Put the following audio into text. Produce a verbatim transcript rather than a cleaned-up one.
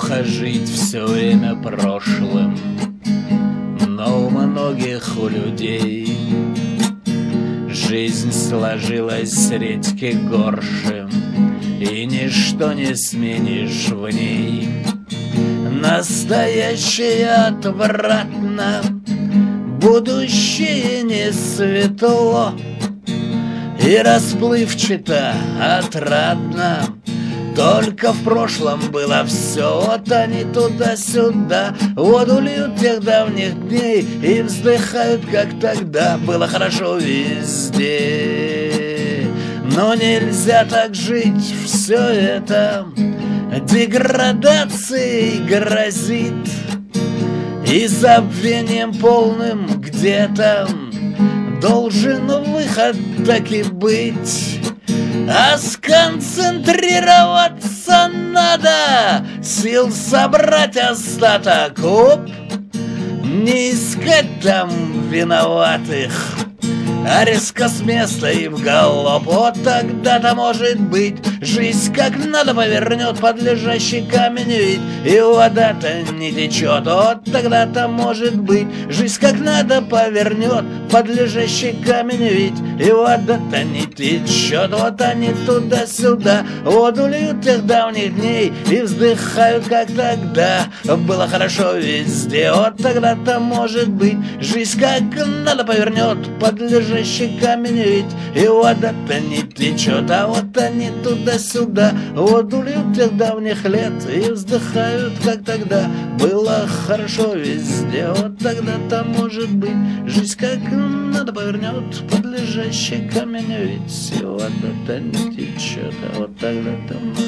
Плохо жить все время прошлым, но у многих у людей жизнь сложилась с редьки горше, и ничто не сменишь в ней. Настоящее отвратно, будущее не светло, и расплывчато отрадно. Только в прошлом было все, вот они туда-сюда воду льют тех давних дней и вздыхают, как тогда. Было хорошо везде, но нельзя так жить, все это деградацией грозит и забвением полным где-то должен выход таки быть. А сконцентрироваться надо, сил собрать остаток, оп, не искать там виноватых, а резко с места и в галоп. Вот тогда-то, может быть, жизнь как надо повернет под лежащий камень ведь, и вода-то не течет. Вот тогда-то, может быть, жизнь как надо повернет под лежащий камень ведь, и вода-то не течет. Вот они туда-сюда воду льют тех давних дней и вздыхают, как тогда. Было хорошо везде. Вот тогда-то, может быть, жизнь как надо повернет под лежащий камень ведь, и вода-то не течет. А вот они туда-сюда воду льют тех давних лет и вздыхают, как тогда. Было хорошо везде. Вот тогда-то, может быть, жизнь как надо повернет под лежащий камень ведь, и вода-то не течет. А вот тогда-то